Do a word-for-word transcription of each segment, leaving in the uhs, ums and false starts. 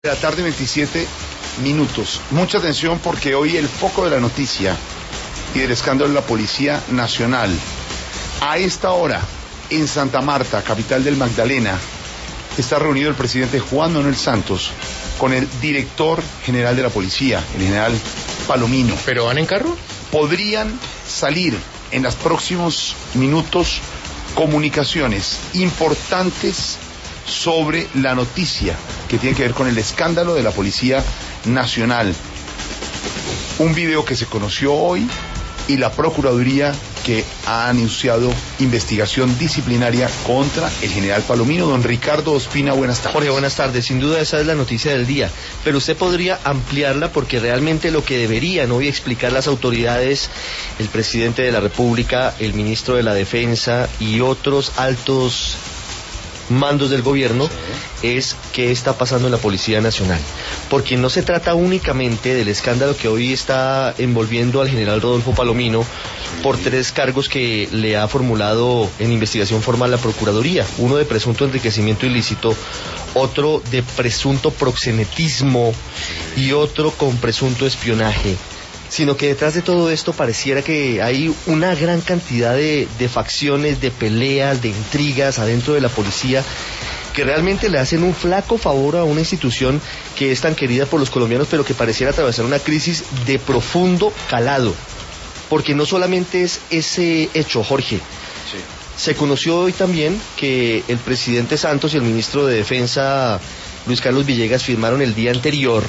De la tarde, veintisiete minutos. Mucha atención porque hoy el foco de la noticia y del escándalo de la Policía Nacional. A esta hora, en Santa Marta, capital del Magdalena, está reunido el presidente Juan Manuel Santos con el director general de la policía, el general Palomino. ¿Pero van en carro? Podrían salir en los próximos minutos comunicaciones importantes sobre la noticia que tiene que ver con el escándalo de la Policía Nacional. Un video que se conoció hoy y la Procuraduría que ha anunciado investigación disciplinaria contra el general Palomino. Don Ricardo Ospina, buenas tardes. Jorge, buenas tardes. Sin duda esa es la noticia del día, pero usted podría ampliarla porque realmente lo que deberían hoy explicar las autoridades, el presidente de la República, el ministro de la Defensa y otros altos mandos del gobierno, sí, es qué está pasando en la Policía Nacional, porque no se trata únicamente del escándalo que hoy está envolviendo al general Rodolfo Palomino, sí, por tres cargos que le ha formulado en investigación formal la Procuraduría, uno de presunto enriquecimiento ilícito, otro de presunto proxenetismo y otro con presunto espionaje, sino que detrás de todo esto pareciera que hay una gran cantidad de, de facciones, de peleas, de intrigas adentro de la policía que realmente le hacen un flaco favor a una institución que es tan querida por los colombianos, pero que pareciera atravesar una crisis de profundo calado, porque no solamente es ese hecho, Jorge. Sí. Se conoció hoy también que el presidente Santos y el ministro de Defensa, Luis Carlos Villegas, firmaron el día anterior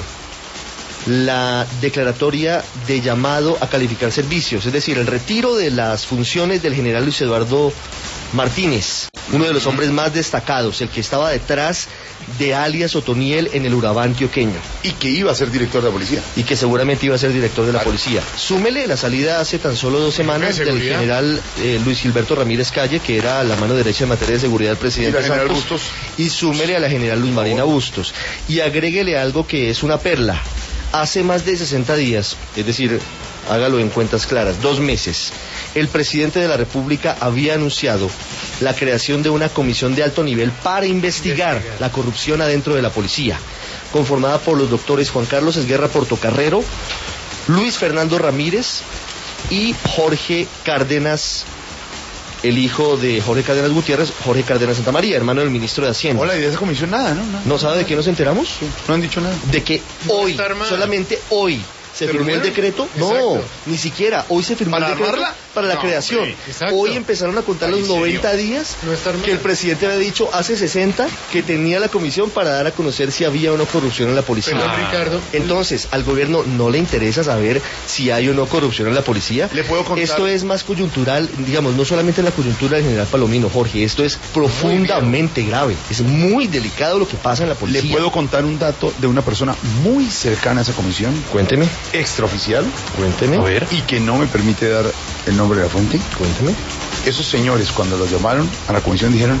la declaratoria de llamado a calificar servicios, es decir, el retiro de las funciones del general Luis Eduardo Martínez, uno de los hombres más destacados, el que estaba detrás de alias Otoniel en el Urabá antioqueño. Y que iba a ser director de la policía. Y que seguramente iba a ser director de la claro. policía. Súmele la salida hace tan solo dos semanas del general eh, Luis Gilberto Ramírez Calle, que era la mano derecha en materia de seguridad del presidente ¿Y la Santos. Bustos? Y súmele a la general Luz Marina Bustos. Y agréguele algo que es una perla. Hace más de sesenta días, es decir, hágalo en cuentas claras, dos meses, el presidente de la República había anunciado la creación de una comisión de alto nivel para investigar, investigar. la corrupción adentro de la policía, conformada por los doctores Juan Carlos Esguerra Portocarrero, Luis Fernando Ramírez y Jorge Cárdenas, el hijo de Jorge Cárdenas Gutiérrez, Jorge Cárdenas Santamaría, hermano del ministro de Hacienda. Hola, ¿y de esa comisión nada, no? Nada, ¿No sabe de qué nos enteramos? Sí. No han dicho nada. De que hoy, solamente hoy, se firmó el decreto. No, exacto. Ni siquiera. Hoy se firmó ¿Para el decreto armarla? para la no, creación. Sí, hoy empezaron a contar los noventa días no que el presidente había dicho hace sesenta que tenía la comisión para dar a conocer si había o no corrupción en la policía. Pero, ah. Ricardo, entonces, al gobierno no le interesa saber si hay o no corrupción en la policía. ¿Le puedo contar? Esto es más coyuntural, digamos, no solamente la coyuntura del general Palomino, Jorge, esto es profundamente grave. Es muy delicado lo que pasa en la policía. ¿Le puedo contar un dato de una persona muy cercana a esa comisión? Cuénteme. Extraoficial. Cuénteme. A ver. Y que no me permite dar el nombre de la fuente. Cuénteme. Esos señores, cuando los llamaron a la comisión, dijeron: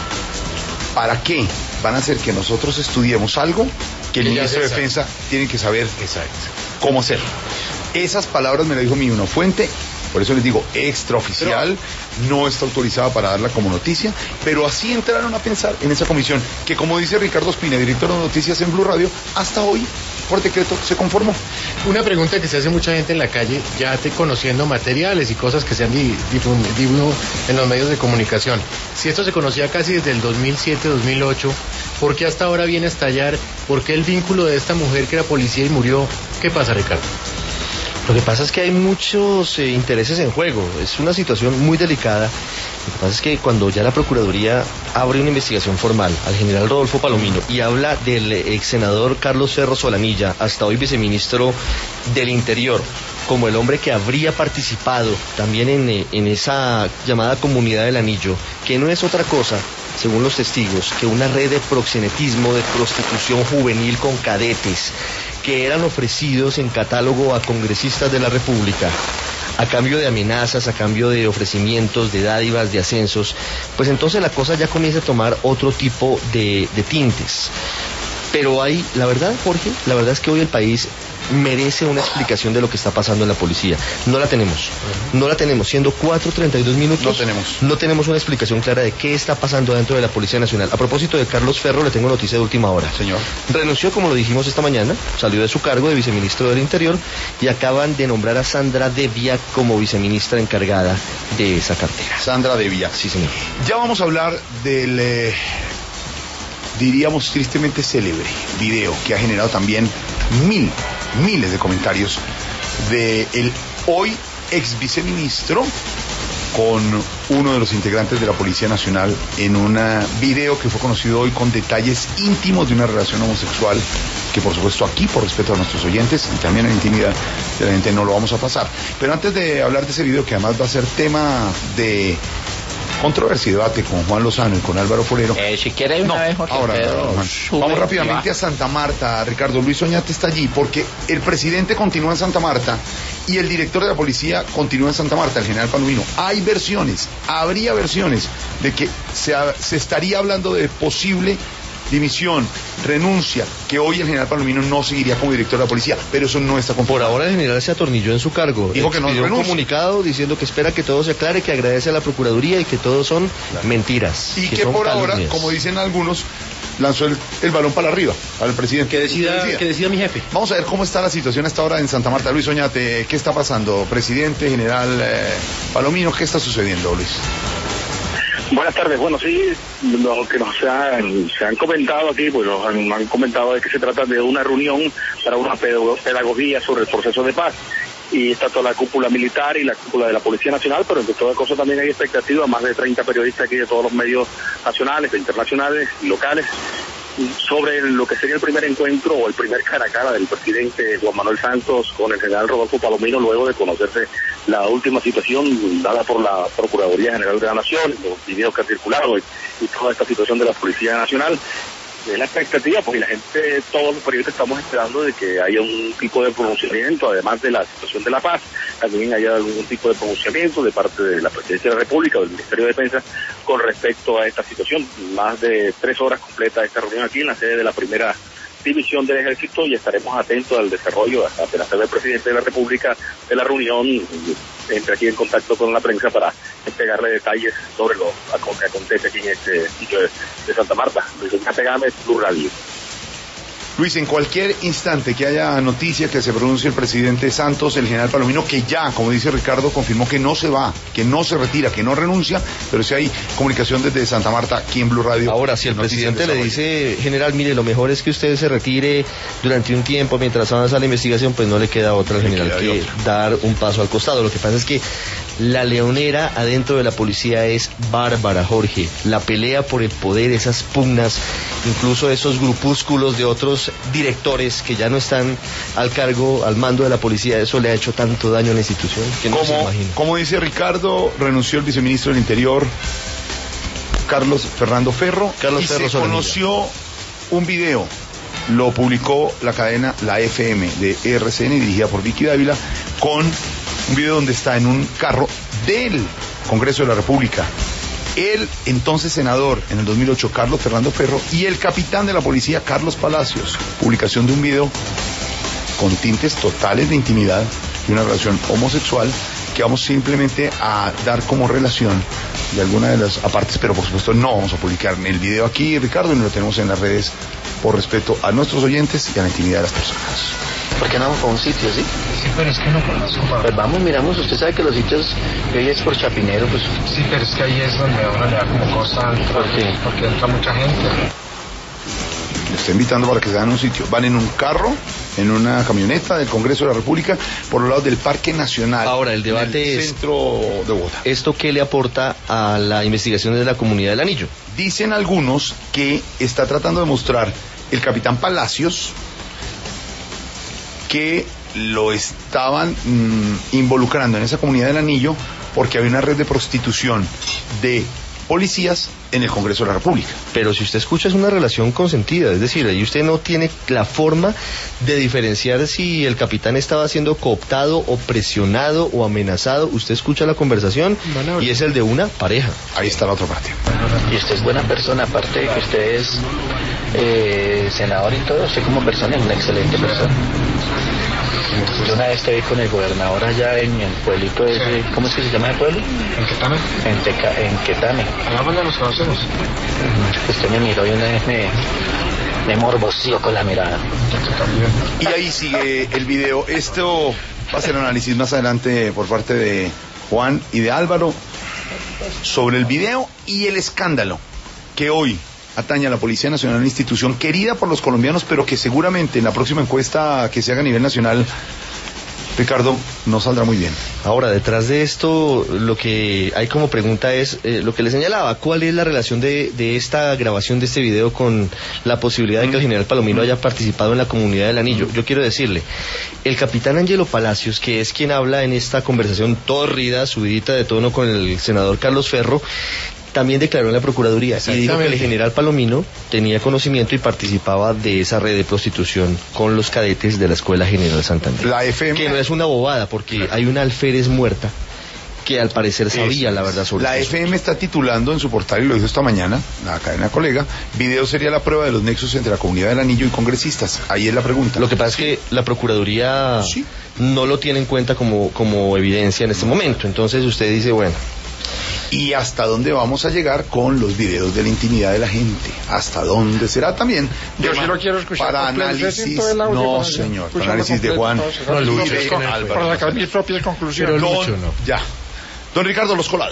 ¿para qué van a hacer que nosotros estudiemos algo que el ministro de Defensa tiene que saber Exacto. cómo hacer? Esas palabras me las dijo mi una fuente. Por eso les digo, extraoficial, pero no está autorizada para darla como noticia, pero así entraron a pensar en esa comisión, que como dice Ricardo Ospina, director de noticias en Blue Radio, hasta hoy, por decreto, se conformó. Una pregunta que se hace mucha gente en la calle, ya te conociendo materiales y cosas que se han difundido en los medios de comunicación. Si esto se conocía casi desde el dos mil siete, dos mil ocho, ¿por qué hasta ahora viene a estallar? ¿Por qué el vínculo de esta mujer que era policía y murió? ¿Qué pasa, Ricardo? Lo que pasa es que hay muchos eh, intereses en juego, es una situación muy delicada. Lo que pasa es que cuando ya la Procuraduría abre una investigación formal al general Rodolfo Palomino y habla del ex senador Carlos Ferro Solanilla, hasta hoy viceministro del Interior, como el hombre que habría participado también en, en esa llamada Comunidad del Anillo, que no es otra cosa, según los testigos, que una red de proxenetismo, de prostitución juvenil con cadetes, que eran ofrecidos en catálogo a congresistas de la República, a cambio de amenazas, a cambio de ofrecimientos, de dádivas, de ascensos, pues entonces la cosa ya comienza a tomar otro tipo de, de tintes. Pero hay, la verdad, Jorge, la verdad es que hoy el país merece una explicación de lo que está pasando en la policía. No la tenemos, no la tenemos, siendo cuatro treinta y dos minutos, no tenemos. no tenemos una explicación clara de qué está pasando dentro de la Policía Nacional. A propósito de Carlos Ferro, le tengo noticia de última hora. Señor. Renunció, como lo dijimos esta mañana, salió de su cargo de viceministro del Interior y acaban de nombrar a Sandra Devia como viceministra encargada de esa cartera. Sandra Devia. Sí, señor. Ya vamos a hablar del, eh, diríamos tristemente célebre video que ha generado también mil, miles de comentarios de el hoy ex viceministro con uno de los integrantes de la Policía Nacional en un video que fue conocido hoy con detalles íntimos de una relación homosexual que por supuesto aquí, por respeto a nuestros oyentes y también en la intimidad de la gente, no lo vamos a pasar. Pero antes de hablar de ese video, que además va a ser tema de controversia y debate con Juan Lozano y con Álvaro Forero. Eh, si quiere una no, vez, Jorge ahora, Pedro, no, sube vamos rápidamente y a Santa Marta. Ricardo Luis Oñate está allí porque el presidente continúa en Santa Marta y el director de la policía continúa en Santa Marta, el general Palomino. Hay versiones, habría versiones de que se, se estaría hablando de posible dimisión, renuncia, que hoy el general Palomino no seguiría como director de la policía, pero eso no está confirmado. Por ahora el general se atornilló en su cargo. Dijo que no dio un renuncia. comunicado diciendo que espera que todo se aclare, que agradece a la Procuraduría y que todo son claro. mentiras. Y que, que por calumnias. ahora, como dicen algunos, lanzó el, el balón para arriba al presidente. Que decida, decida, que decida mi jefe. Vamos a ver cómo está la situación hasta ahora en Santa Marta. Luis Oñate, ¿qué está pasando? Presidente, general eh, Palomino, ¿qué está sucediendo, Luis? Buenas tardes. Bueno, sí, lo que nos han, se han comentado aquí, pues nos han, han comentado de que se trata de una reunión para una pedagogía sobre el proceso de paz. Y está toda la cúpula militar y la cúpula de la Policía Nacional, pero entre todas cosas también hay expectativa, más de treinta periodistas aquí de todos los medios nacionales, internacionales y locales, sobre lo que sería el primer encuentro o el primer cara a cara del presidente Juan Manuel Santos con el general Rodolfo Palomino, luego de conocerse la última situación dada por la Procuraduría General de la Nación, los videos que han circulado y, y toda esta situación de la Policía Nacional. Es la expectativa, porque la gente, todos los periodistas estamos esperando de que haya un tipo de pronunciamiento, además de la situación de la paz, también haya algún tipo de pronunciamiento de parte de la Presidencia de la República o del Ministerio de Defensa con respecto a esta situación. Más de tres horas completa esta reunión aquí en la sede de la primera división del Ejército y estaremos atentos al desarrollo apenas sea el presidente de la República de la reunión, entre aquí en contacto con la prensa para entregarle detalles sobre lo que acontece aquí en este sitio de, de Santa Marta. Luis Oñate Gámez, Blue Radio. Luis, en cualquier instante que haya noticia que se pronuncie el presidente Santos, el general Palomino, que ya, como dice Ricardo, confirmó que no se va, que no se retira, que no renuncia, pero si hay comunicación desde Santa Marta, aquí en Blue Radio. Ahora, si el presidente le dice, general, mire, lo mejor es que usted se retire durante un tiempo mientras avanza la investigación, pues no le queda otra al general que dar un paso al costado. Lo que pasa es que la leonera adentro de la policía es bárbara, Jorge. La pelea por el poder, esas pugnas, incluso esos grupúsculos de otros directores que ya no están al cargo, al mando de la policía, eso le ha hecho tanto daño a la institución que no se imagina. Como dice Ricardo, renunció el viceministro del Interior, Carlos Fernando Ferro, Carlos y Ferro se conoció un video, lo publicó la cadena La F M de R C N, dirigida por Vicky Dávila, con un video donde está en un carro del Congreso de la República el entonces senador en el dos mil ocho, Carlos Fernando Ferro, y el capitán de la policía, Carlos Palacios. Publicación de un video con tintes totales de intimidad y una relación homosexual que vamos simplemente a dar como relación de alguna de las apartes, pero por supuesto no vamos a publicar el video aquí, Ricardo, y no lo tenemos en las redes por respeto a nuestros oyentes y a la intimidad de las personas. ¿Por qué no vamos a un sitio, sí? Sí, pero es que no conozco. Pues vamos, miramos, usted sabe que los sitios que hoy es por Chapinero, pues... Sí, pero es que ahí es donde a uno le da como cosa, ¿por qué? Porque entra mucha gente. Le estoy invitando para que se vayan a un sitio. Van en un carro, en una camioneta del Congreso de la República, por los lados del Parque Nacional. Ahora, el debate en el es... centro de Bogotá. ¿Esto qué le aporta a la investigación de la Comunidad del Anillo? Dicen algunos que está tratando de mostrar el capitán Palacios que lo estaban mmm, involucrando en esa Comunidad del Anillo porque había una red de prostitución de policías en el Congreso de la República. Pero si usted escucha, es una relación consentida, es decir, ahí usted no tiene la forma de diferenciar si el capitán estaba siendo cooptado o presionado o amenazado. Usted escucha la conversación y es el de una pareja. Ahí está la otra parte. Y usted es buena persona, aparte de que usted es Eh, senador y todo, usted como persona es una excelente persona. Yo una vez te vi con el gobernador allá en el pueblito ese, ¿cómo es que se llama el pueblo? ¿En Quetame? En, Teca, en Quetame. Allá donde nos conocemos. Usted me miró y una vez me, me morboció con la mirada. Y ahí sigue el video. Esto va a ser análisis más adelante por parte de Juan y de Álvaro sobre el video y el escándalo que hoy atañe a la Policía Nacional, una institución querida por los colombianos, pero que seguramente en la próxima encuesta que se haga a nivel nacional, Ricardo, no saldrá muy bien. Ahora, detrás de esto, lo que hay como pregunta es, eh, lo que le señalaba, ¿cuál es la relación de, de esta grabación de este video con la posibilidad de que el general Palomino haya participado en la Comunidad del Anillo? Yo quiero decirle, el capitán Angelo Palacios, que es quien habla en esta conversación tórrida, subidita de tono con el senador Carlos Ferro, también declaró en la Procuraduría y dijo que el general Palomino tenía conocimiento y participaba de esa red de prostitución con los cadetes de la Escuela General Santander. La F M... Que no es una bobada, porque hay una alférez muerta que al parecer sabía Eso, la verdad sobre la eso. F M está titulando en su portal, y lo dijo esta mañana, la cadena colega, video sería la prueba de los nexos entre la Comunidad del Anillo y congresistas. Ahí es la pregunta. Lo que pasa es que la Procuraduría sí. no lo tiene en cuenta como, como evidencia en este momento. Entonces usted dice, bueno... ¿Y hasta dónde vamos a llegar con los videos de la intimidad de la gente? ¿Hasta dónde será también? Yo sí lo quiero escuchar. Para completo, análisis, todo el audio no para señor, para escucharlo análisis de completo, Juan, para sacar mis Lucho, propias con- Álvaro. para sacar mis propias conclusiones. Don, ya. Don Ricardo Los Colados.